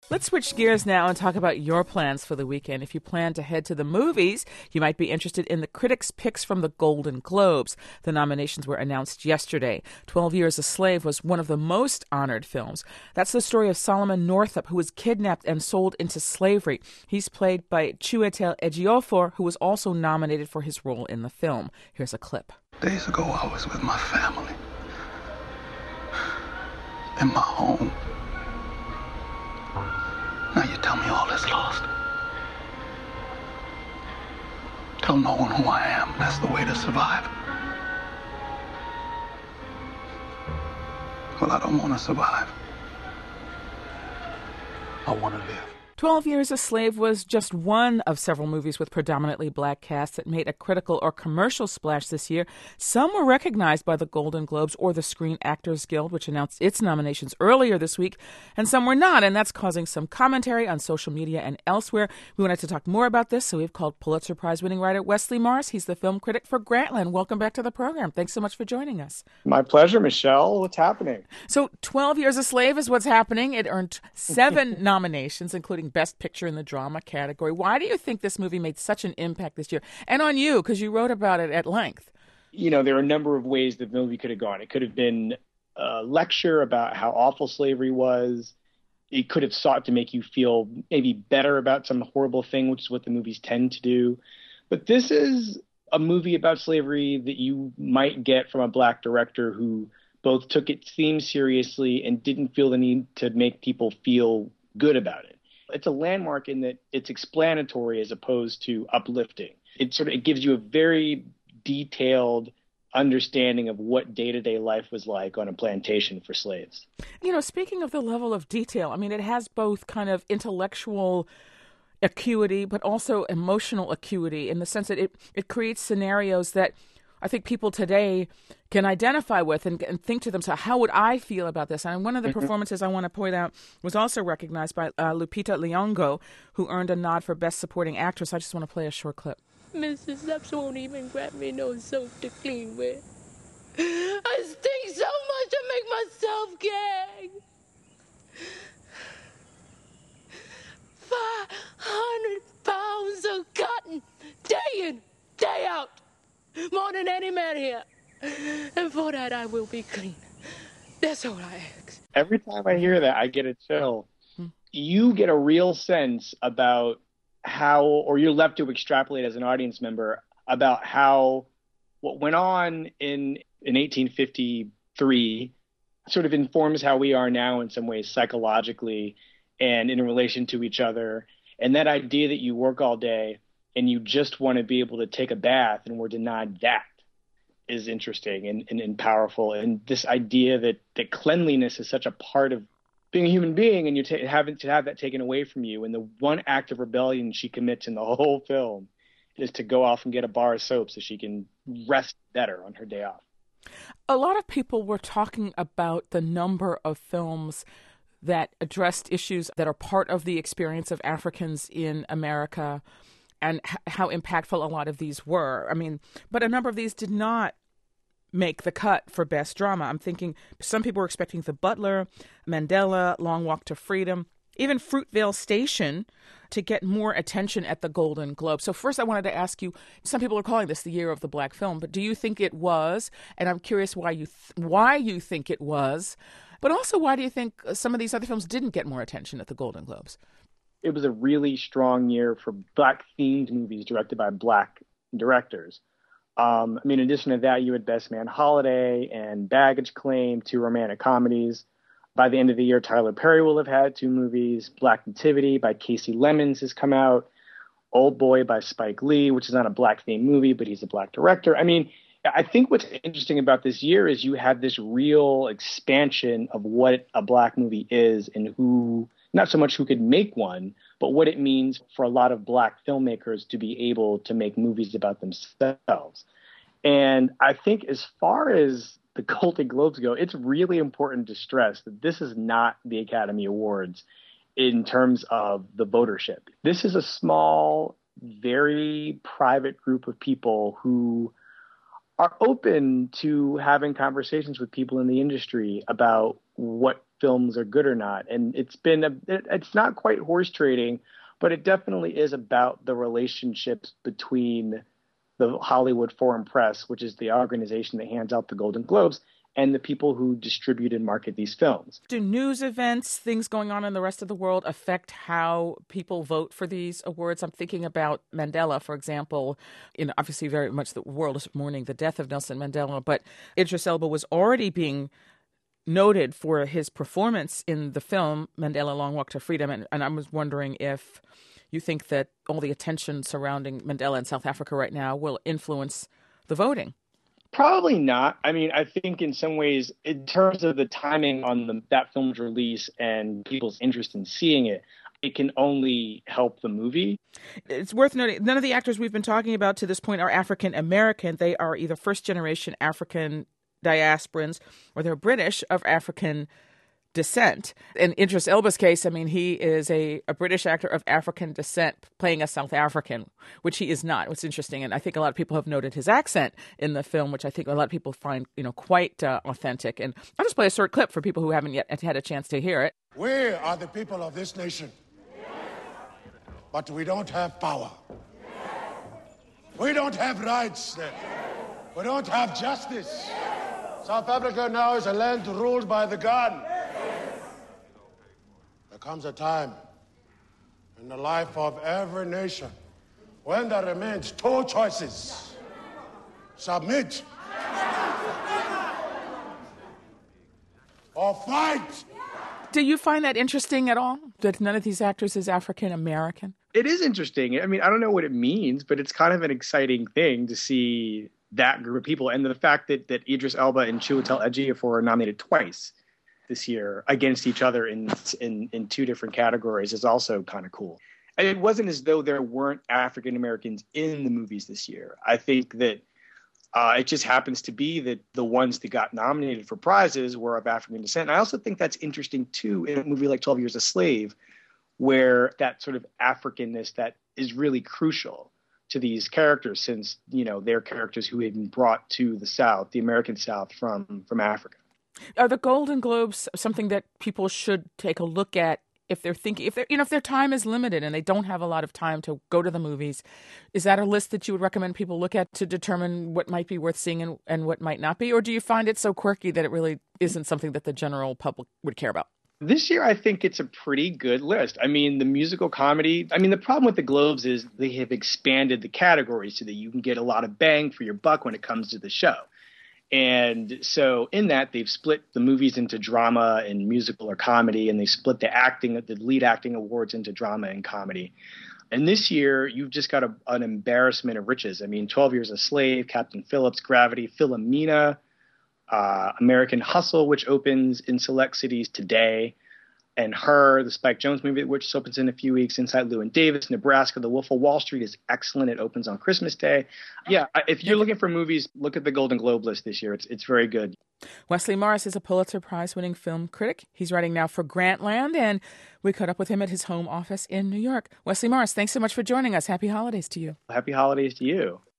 Let's switch gears now and talk about your plans for the weekend. If you plan to head to the movies, you might be interested in the critics' picks from the Golden Globes. The nominations were announced yesterday. 12 Years a Slave was one of the most honored films. That's the story of Solomon Northup, who was kidnapped and sold into slavery. He's played by Chiwetel Ejiofor, who was also nominated for his role in the film. Here's a clip. Days ago, I was with my family in my home. Now you tell me all is lost. Tell no one who I am. That's the way to survive. Well, I don't want to survive. I want to live. 12 Years a Slave was just one of several movies with predominantly black casts that made a critical or commercial splash this year. Some were recognized by the Golden Globes or the Screen Actors Guild, which announced its nominations earlier this week, and some were not, and that's causing some commentary on social media and elsewhere. We wanted to talk more about this, so we've called Pulitzer Prize-winning writer Wesley Morris. He's the film critic for Grantland. Welcome back to the program. Thanks so much for joining us. My pleasure, Michelle. What's happening? So 12 Years a Slave is what's happening. It earned 7 nominations, including Best Picture in the drama category. Why do you think this movie made such an impact this year? And on you, because you wrote about it at length. You know, there are a number of ways the movie could have gone. It could have been a lecture about how awful slavery was. It could have sought to make you feel maybe better about some horrible thing, which is what the movies tend to do. But this is a movie about slavery that you might get from a black director who both took its theme seriously and didn't feel the need to make people feel good about it. It's a landmark in that it's explanatory as opposed to uplifting. It gives you a very detailed understanding of what day-to-day life was like on a plantation for slaves. You know, speaking of the level of detail, I mean, it has both kind of intellectual acuity, but also emotional acuity in the sense that it creates scenarios that I think people today can identify with and think to themselves, how would I feel about this? And one of the performances I want to point out was also recognized by Lupita Nyong'o, who earned a nod for Best Supporting Actress. I just want to play a short clip. Mrs. Epps won't even grab me no soap to clean with. I stink so much to make myself gag. 500 pounds of cotton, day in, day out. More than any man here. And for that, I will be clean. That's all I ask. Every time I hear that, I get a chill. You get a real sense about how, or you're left to extrapolate as an audience member about how what went on in 1853 sort of informs how we are now in some ways psychologically and in relation to each other. And that idea that you work all day and you just want to be able to take a bath and we're denied that is interesting and powerful. And this idea that cleanliness is such a part of being a human being, and you having to have that taken away from you. And the one act of rebellion she commits in the whole film is to go off and get a bar of soap so she can rest better on her day off. A lot of people were talking about the number of films that addressed issues that are part of the experience of Africans in America and how impactful a lot of these were. I mean, but a number of these did not make the cut for Best Drama. I'm thinking some people were expecting The Butler, Mandela, Long Walk to Freedom, even Fruitvale Station to get more attention at the Golden Globe. So first I wanted to ask you, some people are calling this the year of the black film, but do you think it was? And I'm curious why you think it was, but also why do you think some of these other films didn't get more attention at the Golden Globes? It was a really strong year for black-themed movies directed by black directors. In addition to that, you had Best Man Holiday and Baggage Claim, 2 romantic comedies. By the end of the year, Tyler Perry will have had 2 movies. Black Nativity by Casey Lemons has come out. Old Boy by Spike Lee, which is not a black-themed movie, but he's a black director. I mean, I think what's interesting about this year is you have this real expansion of what a black movie is and who, not so much who could make one, but what it means for a lot of black filmmakers to be able to make movies about themselves. And I think as far as the Golden Globes go, it's really important to stress that this is not the Academy Awards in terms of the votership. This is a small, very private group of people who are open to having conversations with people in the industry about what films are good or not. And it's not quite horse trading, but it definitely is about the relationships between the Hollywood Foreign Press, which is the organization that hands out the Golden Globes, and the people who distribute and market these films. Do news events, things going on in the rest of the world, affect how people vote for these awards? I'm thinking about Mandela, for example. Obviously very much the world is mourning the death of Nelson Mandela, but Idris Elba was already being noted for his performance in the film Mandela Long Walk to Freedom, and I was wondering if you think that all the attention surrounding Mandela in South Africa right now will influence the voting? Probably not. I mean, I think in some ways, in terms of the timing on that film's release and people's interest in seeing it, it can only help the movie. It's worth noting, none of the actors we've been talking about to this point are African American. They are either first-generation African diasporans or they're British of African descent. In Idris Elba's case, I mean, he is a British actor of African descent playing a South African, which he is not. What's interesting, and I think a lot of people have noted his accent in the film, which I think a lot of people find, quite authentic. And I'll just play a short clip for people who haven't yet had a chance to hear it. We are the people of this nation, but we don't have power. We don't have rights. We don't have justice. South Africa now is a land ruled by the gun. There comes a time in the life of every nation when there remains two choices: submit or fight. Do you find that interesting at all, that none of these actors is African American? It is interesting. I mean, I don't know what it means, but it's kind of an exciting thing to see that group of people. And the fact that Idris Elba and Chiwetel Ejiofor are nominated twice this year against each other in two different categories is also kind of cool. And it wasn't as though there weren't African Americans in the movies this year. I think that it just happens to be that the ones that got nominated for prizes were of African descent. And I also think that's interesting, too, in a movie like 12 Years a Slave, where that sort of Africanness that is really crucial to these characters, since, they're characters who had been brought to the South, the American South, from Africa. Are the Golden Globes something that people should take a look at if they're thinking, if their time is limited and they don't have a lot of time to go to the movies? Is that a list that you would recommend people look at to determine what might be worth seeing and what might not be? Or do you find it so quirky that it really isn't something that the general public would care about? This year, I think it's a pretty good list. I mean, the musical comedy, the problem with the Globes is they have expanded the categories so that you can get a lot of bang for your buck when it comes to the show. And so in that, they've split the movies into drama and musical or comedy, and they split the lead acting awards into drama and comedy. And this year, you've just got an embarrassment of riches. I mean, 12 Years a Slave, Captain Phillips, Gravity, Philomena, American Hustle, which opens in select cities today, and Her, the Spike Jonze movie, which opens in a few weeks, Inside Llewyn Davis, Nebraska, The Wolf of Wall Street is excellent. It opens on Christmas Day. Yeah, if you're looking for movies, look at the Golden Globe list this year. It's very good. Wesley Morris is a Pulitzer Prize-winning film critic. He's writing now for Grantland, and we caught up with him at his home office in New York. Wesley Morris, thanks so much for joining us. Happy holidays to you. Happy holidays to you.